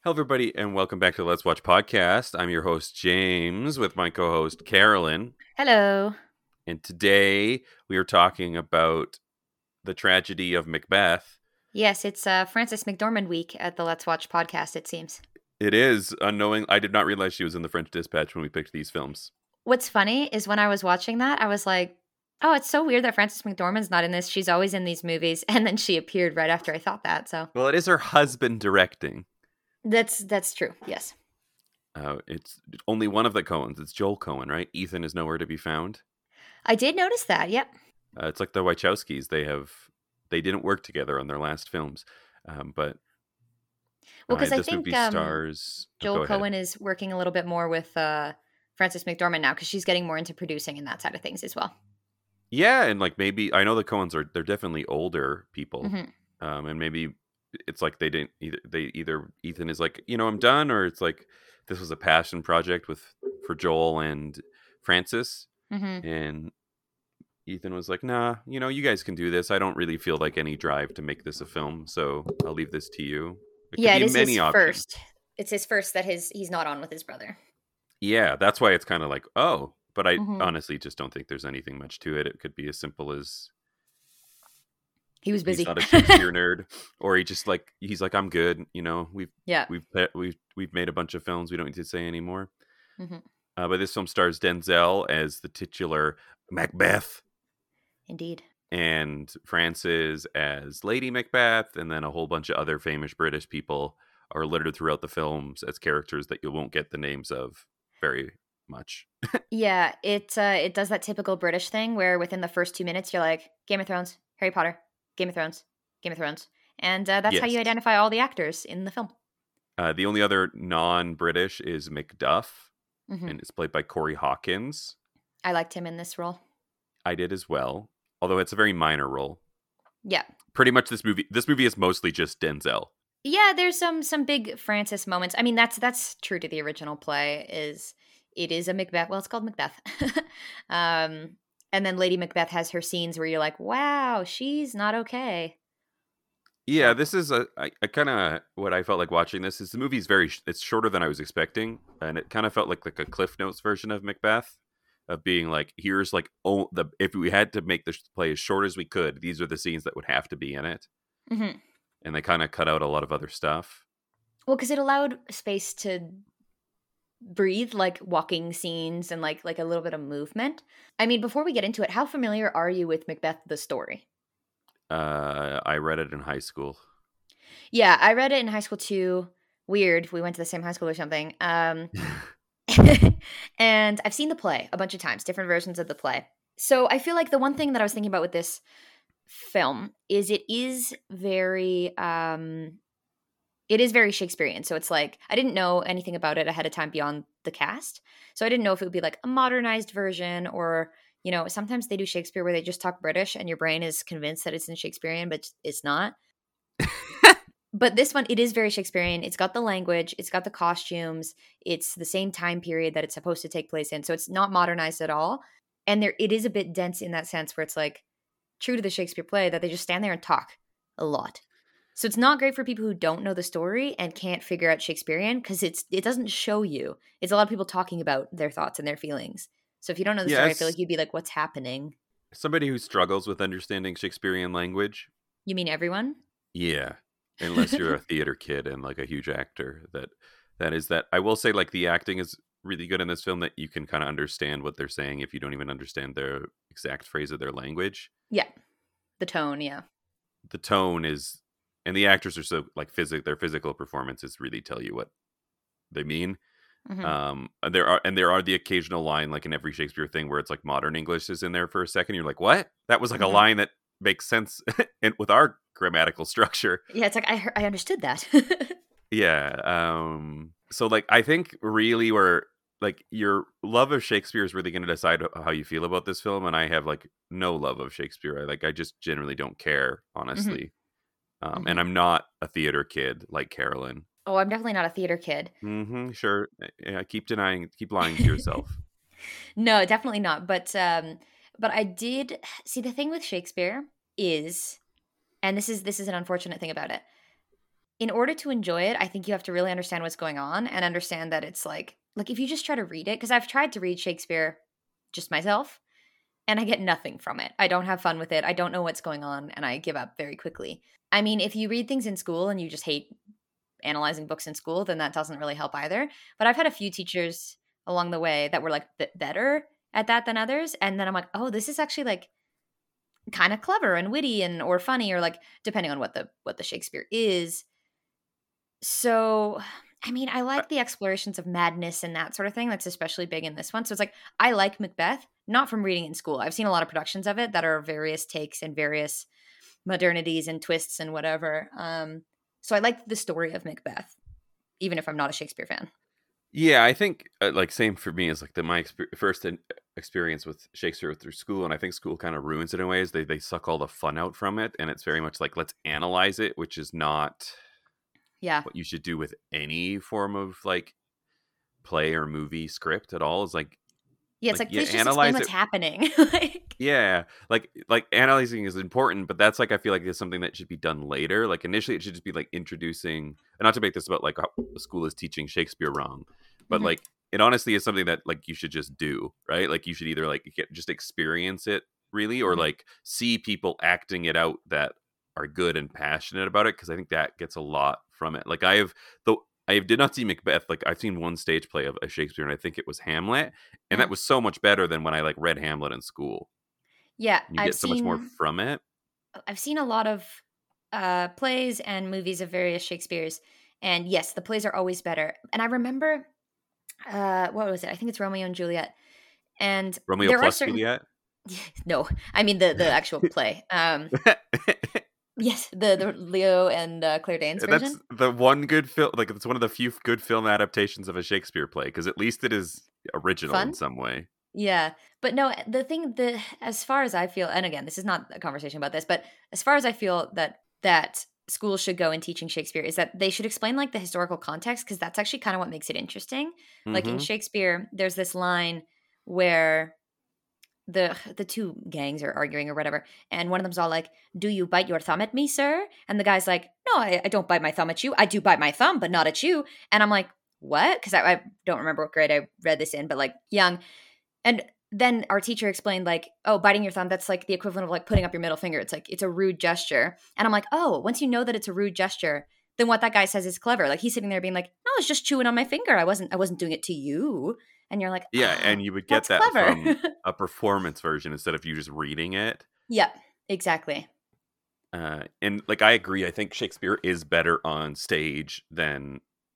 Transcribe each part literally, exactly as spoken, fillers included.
Hello, everybody, and welcome back to the Let's Watch podcast. I'm your host, James, with my co-host, Carolyn. Hello. And today we are talking about the tragedy of Macbeth. Yes, it's uh, Frances McDormand week at the Let's Watch podcast, it seems. It is unknowing. I did not realize she was in the French Dispatch when we picked these films. What's funny is when I was watching that, I was like, oh, it's so weird that Frances McDormand's not in this. She's always in these movies. And then she appeared right after I thought that. So Well, it is her husband directing. that's that's true. Yes. Uh, it's only one of the Coens. It's Joel Coen, right? Ethan is nowhere to be found. I did notice that. Yep. Uh, it's like the Wachowskis. They have they didn't work together on their last films, um, but Well, because uh, I this think movie um, stars oh, Joel go ahead. Coen is working a little bit more with uh, Frances McDormand now because she's getting more into producing and that side of things as well. Yeah, and like maybe I know the Coens are they're definitely older people, Mm-hmm. um, and maybe it's like they didn't either. They either Ethan is like you know I'm done, or it's like this was a passion project with for Joel and Francis, Mm-hmm. and Ethan was like, nah, you know you guys can do this. I don't really feel like any drive to make this a film, so I'll leave this to you. It Yeah, could it be is many his options. first. It's his first that his he's not on with his brother. Yeah, that's why it's kind of like oh, but I Mm-hmm. honestly just don't think there's anything much to it. It could be as simple as He was busy. he's not a Shakespeare nerd, or he just like he's like I'm good. You know, we've Yeah. we've we've we've made a bunch of films. We don't need to say anymore. Mm-hmm. Uh, but this film stars Denzel as the titular Macbeth, Indeed. and Frances as Lady Macbeth, and then a whole bunch of other famous British people are littered throughout the films as characters that you won't get the names of very much. Yeah, it uh, it does that typical British thing where within the first two minutes you're like Game of Thrones, Harry Potter, Game of Thrones, Game of Thrones, and uh, that's how Yes. you identify all the actors in the film. Uh, the only other non-British is Macduff, Mm-hmm. and it's played by Corey Hawkins. I liked him in this role. I did as well, although it's a very minor role. Yeah, Pretty much this movie. This movie is mostly just Denzel. yeah. There's some some big Francis moments. I mean, that's that's true to the original play. Is it is a Macbeth? Well, it's called Macbeth. um, and then Lady Macbeth has her scenes where you're like, wow, she's not okay. Yeah, this is a, I, I kind of what I felt like watching this is the movie's very sh- it's shorter than I was expecting, and it kind of felt like like a Cliff Notes version of Macbeth, of being like here's like oh the if we had to make this play as short as we could, these are the scenes that would have to be in it, Mm-hmm. and they kind of cut out a lot of other stuff. Well, because it allowed space to breathe, like walking scenes and like like a little bit of movement. I mean, before we get into it, how familiar are you with Macbeth the story? Uh, I read it in high school. Yeah, I read it in high school too. Weird, we went to the same high school or something. Um, and I've seen the play a bunch of times, different versions of the play. So I feel like the one thing that I was thinking about with this film is it is very um it is very Shakespearean. So it's like I didn't know anything about it ahead of time beyond the cast. So I didn't know if it would be like a modernized version or, you know, sometimes they do Shakespeare where they just talk British and your brain is convinced that it's in Shakespearean, but it's not. But this one, it is very Shakespearean. It's got the language, it's got the costumes, it's the same time period that it's supposed to take place in. So it's not modernized at all. And there it is a bit dense in that sense where it's like true to the Shakespeare play that they just stand there and talk a lot. So it's not great for people who don't know the story and can't figure out Shakespearean because it's it doesn't show you. It's a lot of people talking about their thoughts and their feelings. So if you don't know the story, I feel Yes, like you'd be like, what's happening? somebody who struggles with understanding Shakespearean language. You mean everyone? Yeah, unless you're a theater kid and like a huge actor, that that is that. I will say like the acting is really good in this film, that you can kind of understand what they're saying if you don't even understand their exact phrase of their language. Yeah. The tone, yeah. The tone is, and the actors are so like physic their physical performances really tell you what they mean. Mm-hmm. Um and there are and there are the occasional line like in every Shakespeare thing where it's like modern English is in there for a second, you're like, what? That was like Mm-hmm. a line that makes sense and with our grammatical structure. Yeah, it's like I heard, I understood that. Yeah. Um so like I think really where like your love of Shakespeare is really going to decide how you feel about this film, and I have like no love of Shakespeare. I like I just generally don't care, honestly. Um Mm-hmm. and I'm not a theater kid like Carolyn. Oh, I'm definitely not a theater kid. Mhm, sure. Yeah, keep denying keep lying to yourself. No, definitely not. But um, but I did see the thing with Shakespeare is, and this is this is an unfortunate thing about it. in order to enjoy it, I think you have to really understand what's going on and understand that it's like like if you just try to read it, because I've tried to read Shakespeare just myself and I get nothing from it. I don't have fun with it. I don't know what's going on and I give up very quickly. I mean, if you read things in school and you just hate analyzing books in school, then that doesn't really help either. But I've had a few teachers along the way that were like b- better at that than others, and then I'm like, oh, this is actually like kind of clever and witty and or funny, or like depending on what the what the Shakespeare is. So, I mean, I Uh, like the explorations of madness and that sort of thing. That's especially big in this one. So it's like I like Macbeth, not from reading in school. I've seen a lot of productions of it that are various takes and various modernities and twists and whatever. Um, so I like the story of Macbeth, even if I'm not a Shakespeare fan. Yeah, I think uh, like same for me as like the my exper- first in- experience with Shakespeare through school, and I think school kind of ruins it in ways. They they suck all the fun out from it, and it's very much like let's analyze it, which is not Yeah. what you should do with any form of like play or movie script at all. Is like Yeah, it's like like, yeah, please just explain analyze what's it. happening. Like, Yeah, like like analyzing is important, but that's like I feel like it's something that should be done later. Like initially, it should just be like introducing, and not to make this about like how the school is teaching Shakespeare wrong, but mhm, like it honestly is something that like you should just do, right? Like you should either like get, just experience it really, or mhm. like see people acting it out that are good and passionate about it, because I think that gets a lot from it. Like I have the I did not see Macbeth. Like I've seen one stage play of a Shakespeare, and I think it was Hamlet, and that Uh-huh. was so much better than when I like read Hamlet in school. Yeah, You I've get so much more seen from it. I've seen a lot of uh, plays and movies of various Shakespeare's, and yes, the plays are always better. And I remember, uh, what was it? I think it's Romeo and Juliet. And Romeo there are plus certain Juliet. no, I mean the the actual play. Um, yes, the the Leo and uh, Claire Danes That's version. the one good film. Like it's one of the few good film adaptations of a Shakespeare play, because at least it is original in Fun. some way. Yeah. But no, the thing the as far as I feel, and again, this is not a conversation about this, but as far as I feel that that schools should go in teaching Shakespeare is that they should explain like the historical context, because that's actually kind of what makes it interesting. Like in Hmm. Shakespeare, there's this line where the the two gangs are arguing or whatever, and one of them's all like, "Do you bite your thumb at me, sir?" And the guy's like, "No, I, I don't bite my thumb at you. I do bite my thumb, but not at you." And I'm like, "What?" Because I, I don't remember what grade I read this in, but like young. And then our teacher explained like, "Oh, biting your thumb, that's like the equivalent of like putting up your middle finger. It's like it's a rude gesture." And I'm like, "Oh, once you know that it's a rude gesture, then what that guy says is clever." Like he's sitting there being like, "No, I was just chewing on my finger. I wasn't I wasn't doing it to you." And you're like, Yeah, "Oh, and you would get that's that clever." from a performance version instead of you just reading it. Yep, exactly. Uh, and like I agree, I think Shakespeare is better on stage than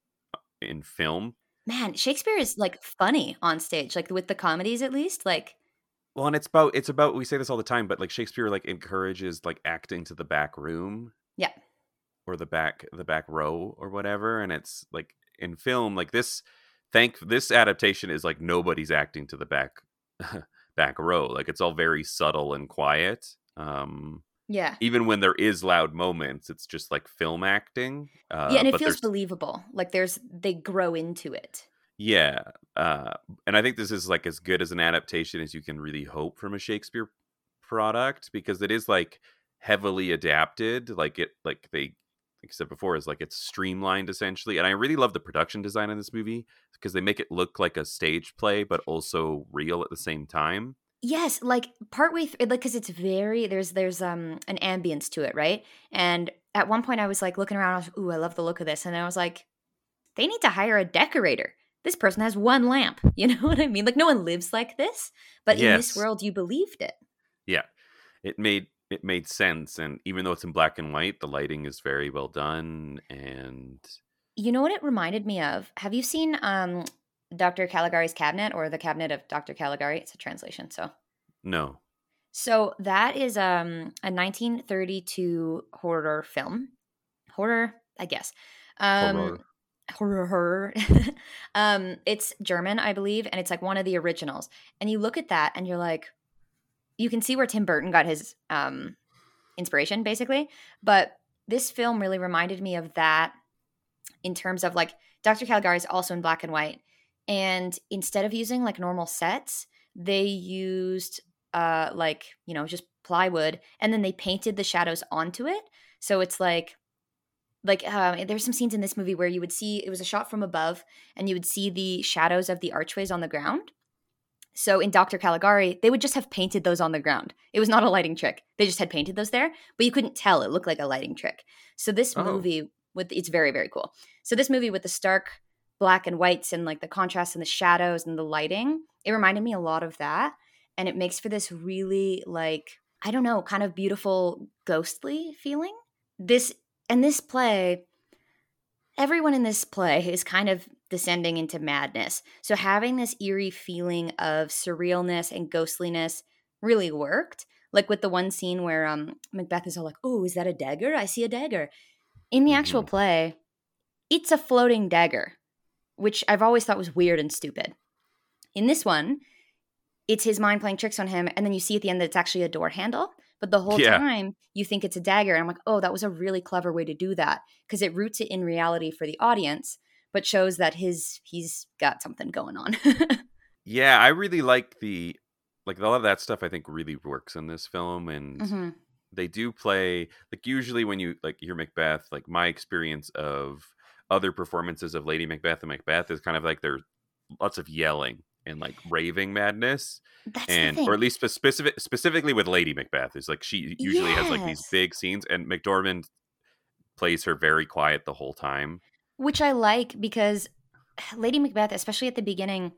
in film. Man, Shakespeare is like funny on stage, like with the comedies at least. Like, Well, and it's about it's about we say this all the time, but like Shakespeare like encourages like acting to the back room yeah, or the back the back row or whatever, and it's like in film like this thank this adaptation is like nobody's acting to the back back row. Like it's all very subtle and quiet. Um yeah, even when there is loud moments, it's just like film acting. yeah, Uh and it but feels there's believable. Like there's they grow into it. yeah. Uh and I think this is like as good as an adaptation as you can really hope from a Shakespeare product, because it is like heavily adapted. Like it like they like I said before, is like it's streamlined essentially. And I really love the production design in this movie, because they make it look like a stage play but also real at the same time. Yes, like partway through, like because it's very there's there's um an ambience to it, right? And at one point, I was like looking around. I was, ooh, I love the look of this, and I was like, they need to hire a decorator. This person has one lamp. You know what I mean? Like no one lives like this, but in this Yes. world, you believed it. Yeah. It made it made sense, and even though it's in black and white, the lighting is very well done. And You know what it reminded me of? Have you seen um Doctor Caligari's Cabinet or The Cabinet of Doctor Caligari? It's a translation, so. no. So that is um a nineteen thirty-two horror film. Horror, I guess. Um Horror. horror horror. um it's German, I believe, and it's like one of the originals. And you look at that and you're like you can see where Tim Burton got his um inspiration basically, but this film really reminded me of that in terms of like Doctor Caligari is also in black and white. And instead of using like normal sets, they used uh like, you know, just plywood and then they painted the shadows onto it. So it's like like um, there's some scenes in this movie where you would see it was a shot from above, and you would see the shadows of the archways on the ground. So in Doctor Caligari, they would just have painted those on the ground. It was not a lighting trick. They just had painted those there, but you couldn't tell. It looked like a lighting trick. So this Oh, movie with it's very, very cool. So this movie with the stark black and whites and like the contrast and the shadows and the lighting, it reminded me a lot of that. And it makes for this really like, I don't know, kind of beautiful ghostly feeling. This and this play, everyone in this play is kind of descending into madness. So having this eerie feeling of surrealness and ghostliness really worked. Like with the one scene where um, Macbeth is all like, "Oh, is that a dagger? I see a dagger." In the actual hmm play, it's a floating dagger, which I've always thought was weird and stupid. In this one, it's his mind playing tricks on him, and then you see at the end that it's actually a door handle. But the whole yeah, time you think it's a dagger, and I'm like, oh, that was a really clever way to do that because it roots it in reality for the audience, but shows that his he's got something going on. yeah. I really like the like a lot of that stuff. I think really works in this film, and hmm they do play like usually when you like hear Macbeth. Like my experience of other performances of Lady Macbeth and Macbeth is kind of like there's lots of yelling and like raving madness, That's the and or thing. at least spe- specific specifically with Lady Macbeth is like she usually has like these Yes, big scenes, and McDormand plays her very quiet the whole time. which I like because Lady Macbeth, especially at the beginning,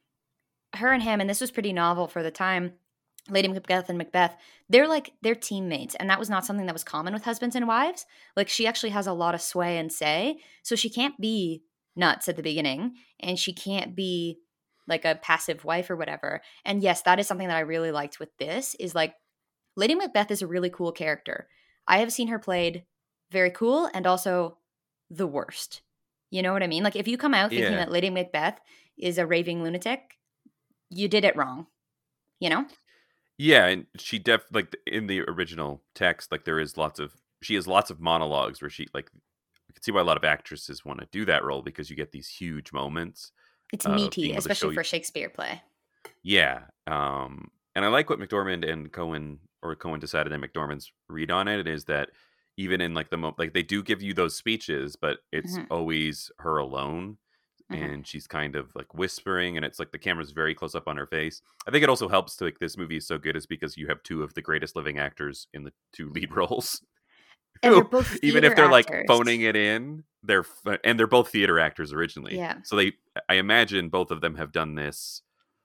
her and him, and this was pretty novel for the time. Lady Macbeth and Macbeth, they're like they're teammates, and that was not something that was common with husbands and wives. Like she actually has a lot of sway and say, so she can't be nuts at the beginning, and she can't be like a passive wife or whatever. And yes, that is something that I really liked with this is like Lady Macbeth is a really cool character. I have seen her played very cool and also the worst. You know what I mean? Like if you come out thinking Yeah. that Lady Macbeth is a raving lunatic, you did it wrong, you know? Yeah, and she def like in the original text, like there is lots of she has lots of monologues where she like you can see why a lot of actresses want to do that role because you get these huge moments It's of meaty, being able to especially show you. for a Shakespeare play. Yeah, um, and I like what McDormand and Cohen or Cohen decided and McDormand's read on it is that even in like the mo- like they do give you those speeches, but it's Mhm, always her alone, mhm. and she's kind of like whispering, and it's like the camera's very close up on her face. I think it also helps to like this movie is so good is because you have two of the greatest living actors in the two lead roles. And they're Who, both even theater if they're like actors. phoning it in, they're f- and they're both theater actors originally. Yeah. So they, I imagine both of them have done this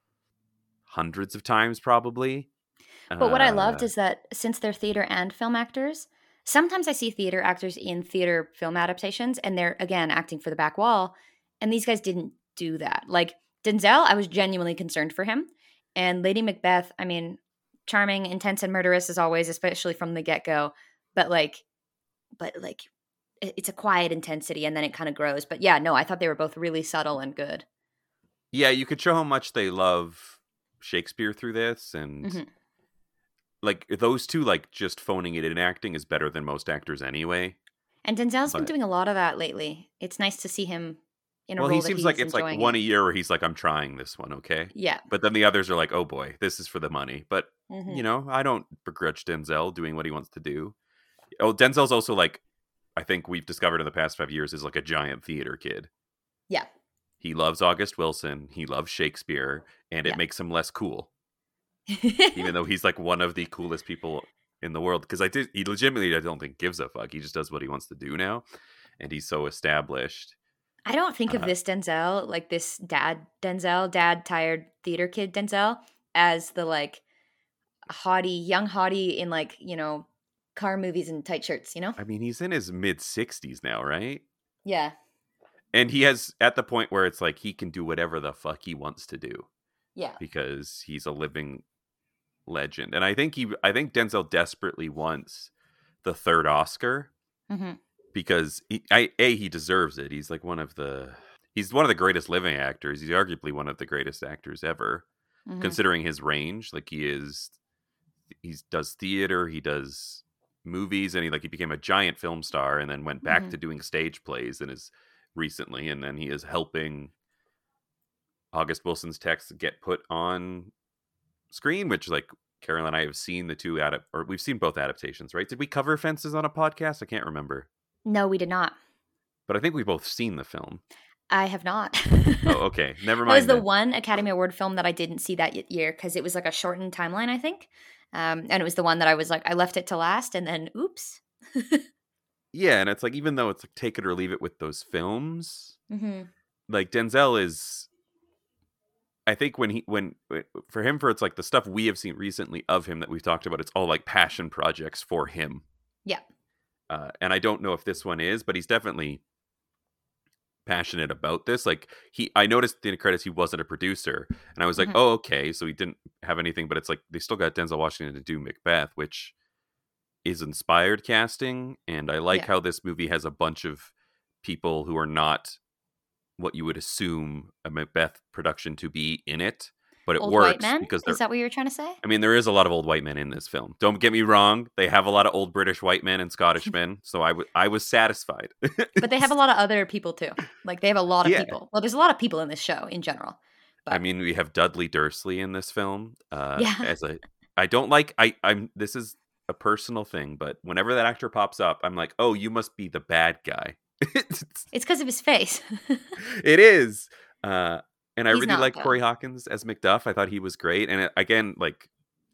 hundreds of times probably. But what I loved Uh, is that since they're theater and film actors, sometimes I see theater actors in theater film adaptations and they're, again, acting for the back wall. And these guys didn't do that. Like Denzel, I was genuinely concerned for him. And Lady Macbeth, I mean, charming, intense, and murderous as always, especially from the get go. But like, but like, it- it's a quiet intensity and then it kind of grows. But yeah, no, I thought they were both really subtle and good. yeah, you could show how much they love Shakespeare through this, and hmm like those two, like just phoning it in acting is better than most actors anyway. And Denzel's been But doing a lot of that lately. It's nice to see him in a well, he role that seems like he's it's like enjoying one it. a year where he's like, I'm trying this one, okay. Yeah. But then the others are like, oh boy, this is for the money. But hmm you know, I don't begrudge Denzel doing what he wants to do. Oh, Denzel's also like I think we've discovered in the past five years is like a giant theater kid. Yeah. He loves August Wilson. He loves Shakespeare, and it Yeah. makes him less cool, even though he's like one of the coolest people in the world. Because I did, he legitimately, I don't think gives a fuck. He just does what he wants to do now, and he's so established. I don't think of Uh, this Denzel, like this dad Denzel, dad tired theater kid Denzel, as the like haughty, young haughty in like, you know, car movies and tight shirts, you know? I mean, he's in his mid sixties now, right? Yeah. And he has at the point where it's like he can do whatever the fuck he wants to do Yeah. because he's a living legend. And I think he, I think Denzel desperately wants the third Oscar hmm because he, I a he deserves it. He's like one of the he's one of the greatest living actors. He's arguably one of the greatest actors ever, hmm considering his range. Like he is, he does theater, he does movies, and he like he became a giant film star, and then went back hmm to doing stage plays and is recently, and then he is helping August Wilson's text get put on screen, which like Carol and I have seen the two adapt or we've seen both adaptations, right? Did we cover Fences on a podcast? I can't remember. No, we did not. But I think we both seen the film. I have not. Oh, okay. Never That was mind the then. one Academy Award film that I didn't see that y- year because it was like a shortened timeline, I think. Um, and it was the one that I was like, I left it to last, and then oops. Yeah, and it's like even though it's like take it or leave it with those films, hmm like Denzel is I think when he when for him for it's like the stuff we have seen recently of him that we've talked about, it's all like passion projects for him. Yeah. Uh, and I don't know if this one is, but he's definitely passionate about this. Like he, I noticed in the credits he wasn't a producer, and I was like, hmm oh, okay, so he didn't have anything. But it's like they still got Denzel Washington to do Macbeth, which is inspired casting, and I like Yeah. how this movie has a bunch of people who are not what you would assume a Macbeth production to be in it, but it Old white works men? because Is they're. that what you were trying to say? I mean, there is a lot of old white men in this film. Don't get me wrong; they have a lot of old British white men and Scottish men, so I, w- I was satisfied. But they have a lot of other people too. Like they have a lot of Yeah, people. Well, there's a lot of people in this show in general. I But mean, we have Dudley Dursley in this film. Uh, yeah. as a, I don't like. I, I'm. This is a personal thing, but whenever that actor pops up, I'm like, oh, you must be the bad guy. It's because of his face. It is. Uh, and I He's really not like though. Corey Hawkins as Macduff. I thought he was great. And it, again, like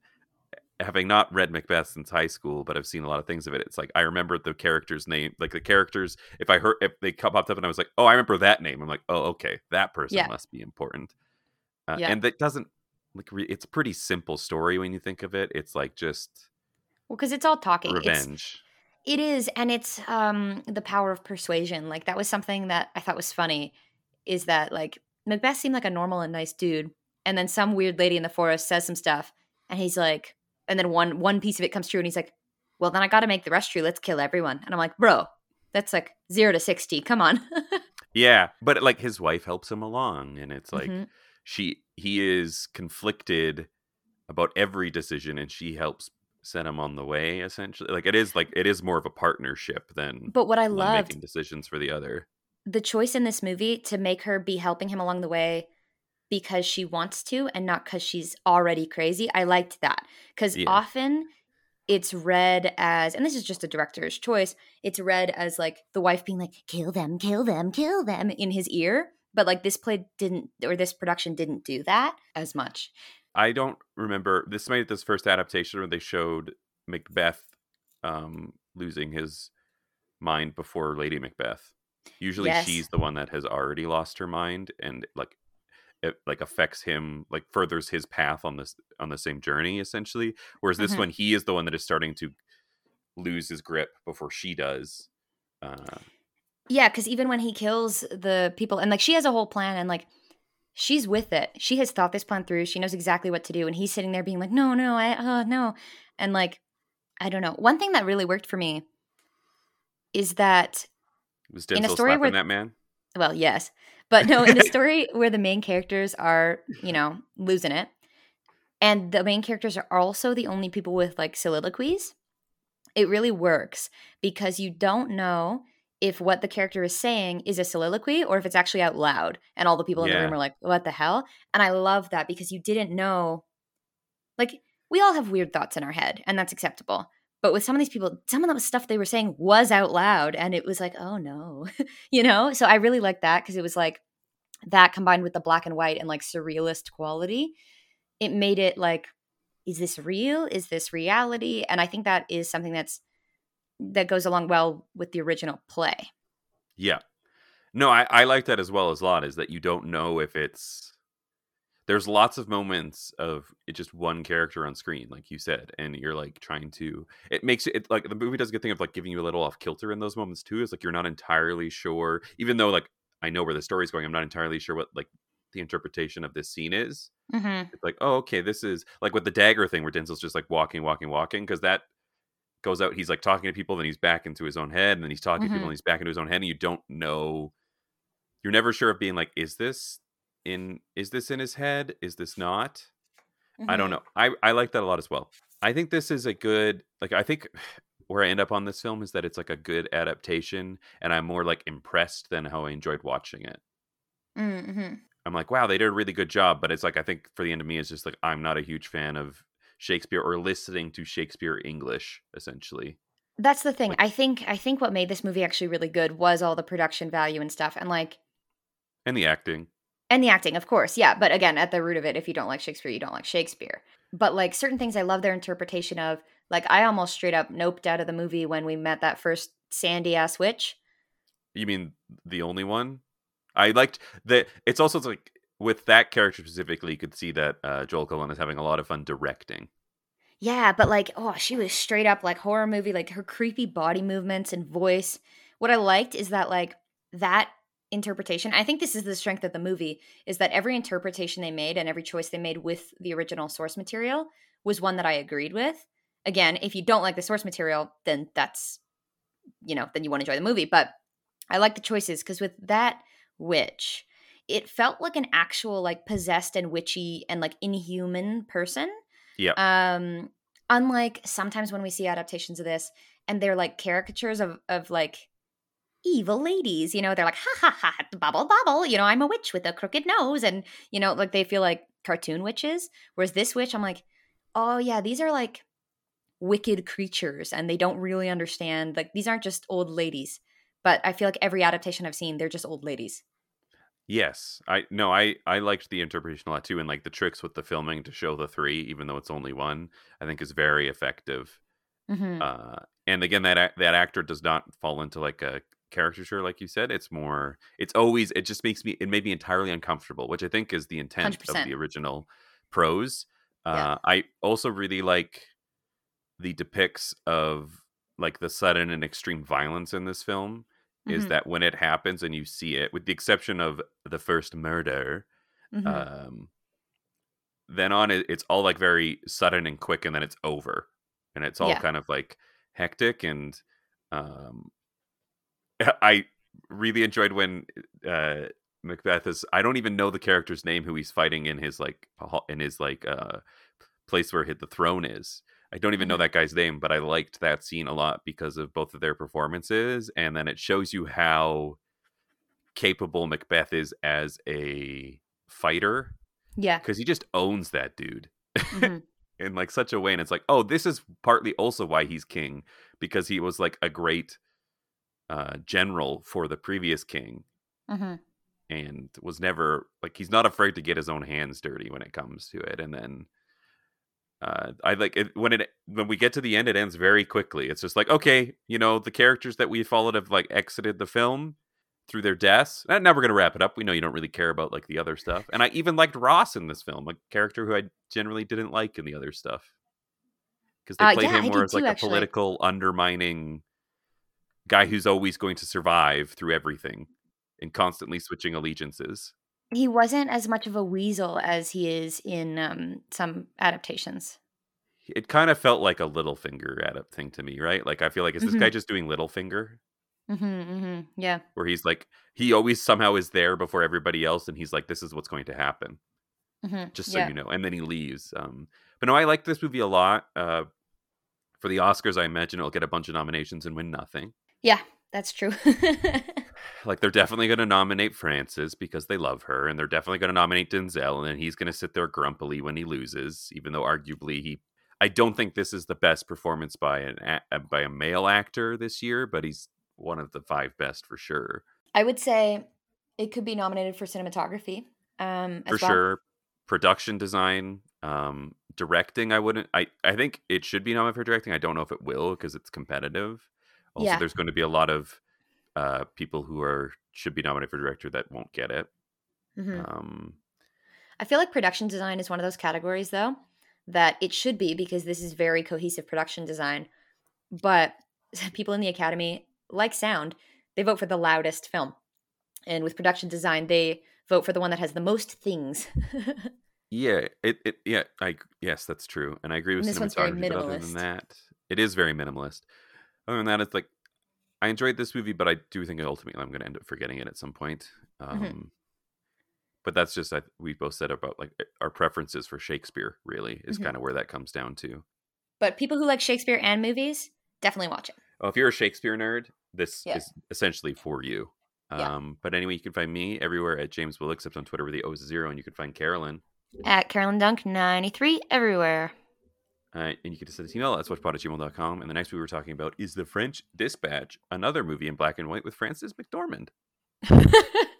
having not read Macbeth since high school, but I've seen a lot of things of it. It's like I remember the character's name, like the characters. If I heard if they popped up and I was like, oh, I remember that name. I'm like, oh, okay, that person Yeah. must be important. Uh, Yeah. and that doesn't like re- it's a pretty simple story when you think of it. It's like just Well, because it's all talking. It's revenge. it is, and it's um the power of persuasion. Like that was something that I thought was funny, is that like Macbeth seemed like a normal and nice dude, and then some weird lady in the forest says some stuff, and he's like, and then one one piece of it comes true, and he's like, well, then I got to make the rest true. Let's kill everyone. And I'm like, bro, that's like zero to sixty. Come on. Yeah, but like his wife helps him along, and it's like hmm she he is conflicted about every decision, and she helps set him on the way. Essentially, like it is like it is more of a partnership than But what I one loved, making decisions for the other. the choice in this movie to make her be helping him along the way because she wants to and not because she's already crazy. I liked that because Yeah, often it's read as, and this is just a director's choice, it's read as like the wife being like, kill them, kill them, kill them in his ear. But like this play didn't, or this production didn't do that as much. I don't remember. This made this first adaptation where they showed Macbeth um, losing his mind before Lady Macbeth. Usually, Yes. she's the one that has already lost her mind, and like it like affects him, like furthers his path on this on the same journey, essentially. Whereas this hmm one, he is the one that is starting to lose his grip before she does. Uh, Yeah, because even when he kills the people, and like she has a whole plan, and like she's with it. She has thought this plan through. She knows exactly what to do, and he's sitting there being like, "No, no, I, uh, no," and like I don't know. One thing that really worked for me is that was in a Denzel story slapping where, that man? well, yes, but no, in a story where the main characters are, you know, losing it, and the main characters are also the only people with like soliloquies, it really works because you don't know if what the character is saying is a soliloquy or if it's actually out loud and all the people in the room Yeah, are like, what the hell? And I love that because you didn't know, like, we all have weird thoughts in our head and that's acceptable. But with some of these people, some of the stuff they were saying was out loud and it was like, oh no, you know? So I really like that because it was like that combined with the black and white and like surrealist quality, it made it like, is this real? Is this reality? And I think that is something that's that goes along well with the original play. yeah. No, I, I like that as well as a lot. Is that you don't know if it's there's lots of moments of it just one character on screen, like you said, and you're like trying to. It makes it like the movie does a good thing of like giving you a little off kilter in those moments too. Is like you're not entirely sure, even though like I know where the story's going. I'm not entirely sure what like the interpretation of this scene is. Mhm. It's like, oh, okay, this is like with the dagger thing where Denzel's just like walking, walking, walking, because that goes out. He's like talking to people, then he's back into his own head, and then he's talking to people, and Mhm. he's back into his own head, and you don't know you're never sure of being like, is this in is this in his head? Is this not? I don't Mhm. know. I I like that a lot as well. I think this is a good like I think where I end up on this film is that it's like a good adaptation and I'm more like impressed than how I enjoyed watching it. Mhm. I'm like, wow, they did a really good job, but it's like I think for the end of me it's just like I'm not a huge fan of Shakespeare or listening to Shakespeare English essentially. That's the thing. Like, I think I think what made this movie actually really good was all the production value and stuff, and like and the acting. and the acting, of course. Yeah, but again, at the root of it, if you don't like Shakespeare, you don't like Shakespeare. But like certain things I love their interpretation of. Like I almost straight up noped out of the movie when we met that first sandy ass witch. You mean the only one? I liked that. It's also like with that character specifically, you could see that uh, Joel Cohen is having a lot of fun directing. Yeah, but like, oh, she was straight up like horror movie, like her creepy body movements and voice. What I liked is that like that interpretation, I think this is the strength of the movie, is that every interpretation they made and every choice they made with the original source material was one that I agreed with. Again, if you don't like the source material, then that's, you know, then you won't enjoy the movie. But I like the choices because with that witch, it felt like an actual like possessed and witchy and like inhuman person. Yeah. Um, unlike sometimes when we see adaptations of this and they're like caricatures of of like evil ladies, you know, they're like, ha ha ha, bubble bubble, you know, I'm a witch with a crooked nose. And, you know, like they feel like cartoon witches. Whereas this witch, I'm like, oh yeah, these are like wicked creatures and they don't really understand. Like these aren't just old ladies. But I feel like every adaptation I've seen, they're just old ladies. Yes, I no, I I liked the interpretation a lot too, and like the tricks with the filming to show the three, even though it's only one, I think is very effective. Mm-hmm. Uh, and again, that ac- that actor does not fall into like a caricature, like you said. It's more, it's always, it just makes me, it made me entirely uncomfortable, which I think is the intent of one hundred percent. the original prose. Yeah. Uh, I also really like the depicts of like the sudden and extreme violence in this film. Is Mm-hmm. that when it happens and you see it, with the exception of the first murder, Mm-hmm. um, then on it, it's all like very sudden and quick, and then it's over, and it's all Yeah. kind of like hectic. And um, I really enjoyed when uh, Macbeth is. I don't even know the character's name who he's fighting in his like ho- in his like uh, place where hit the throne is. I don't even know Mm-hmm. that guy's name, but I liked that scene a lot because of both of their performances, and then it shows you how capable Macbeth is as a fighter Yeah. because he just owns that dude Mm-hmm. in like such a way. And it's like, oh, this is partly also why he's king, because he was like a great uh, general for the previous king Mm-hmm. and was never like, he's not afraid to get his own hands dirty when it comes to it. And then uh, I like it when it when we get to the end, it ends very quickly. It's just like, okay, you know, the characters that we followed have like exited the film through their deaths. And now we're gonna wrap it up. We know you don't really care about like the other stuff. And I even liked Ross in this film, a character who I generally didn't like in the other stuff, because they Uh, played yeah, him I more did as too, like a actually. political undermining guy who's always going to survive through everything and constantly switching allegiances. He wasn't as much of a weasel as he is in um, some adaptations. It kind of felt like a Littlefinger adapt thing to me, right? Like I feel like, is this Mm-hmm. guy just doing Littlefinger? Mm-hmm. Mm-hmm. Yeah. Where he's like, he always somehow is there before everybody else, and he's like, this is what's going to happen, Mm-hmm. just so Yeah. you know. And then he leaves. Um, but no, I like this movie a lot. Uh, for the Oscars, I imagine it'll get a bunch of nominations and win nothing. Yeah, that's true. Like they're definitely going to nominate Frances because they love her, and they're definitely going to nominate Denzel, and then he's going to sit there grumpily when he loses, even though arguably he. I don't think this is the best performance by an a- by a male actor this year, but he's one of the five best for sure. I would say it could be nominated for cinematography um, For as well. sure, production design, um, directing. I wouldn't. I I think it should be nominated for directing. I don't know if it will because it's competitive. Also, Yeah. there's going to be a lot of uh, people who are should be nominated for director that won't get it. Mm-hmm. Um, I feel like production design is one of those categories, though, that it should be because this is very cohesive production design. But people in the Academy, like sound, they vote for the loudest film. And with production design, they vote for the one that has the most things. Yeah, it, it yeah, I yes, that's true. And I agree with And this one's very cinematography, but other than minimalist. that, it is very minimalist. Other than that, it's like I enjoyed this movie, but I do think ultimately I'm going to end up forgetting it at some point. Hmm. Um, but that's just I, we both said about like our preferences for Shakespeare. Really, is Hmm. kind of where that comes down to. But people who like Shakespeare and movies, definitely watch it. Oh, if you're a Shakespeare nerd, this Yeah. is essentially for you. Yeah. Um, but anyway, you can find me everywhere at James Will, except on Twitter where the O is zero, and you can find Carolyn At Carolyn Dunk ninety-three everywhere. Uh, and you can send us email at swatchpod at gmail dot com. And the next movie we're talking about is The French Dispatch, another movie in black and white with Frances McDormand.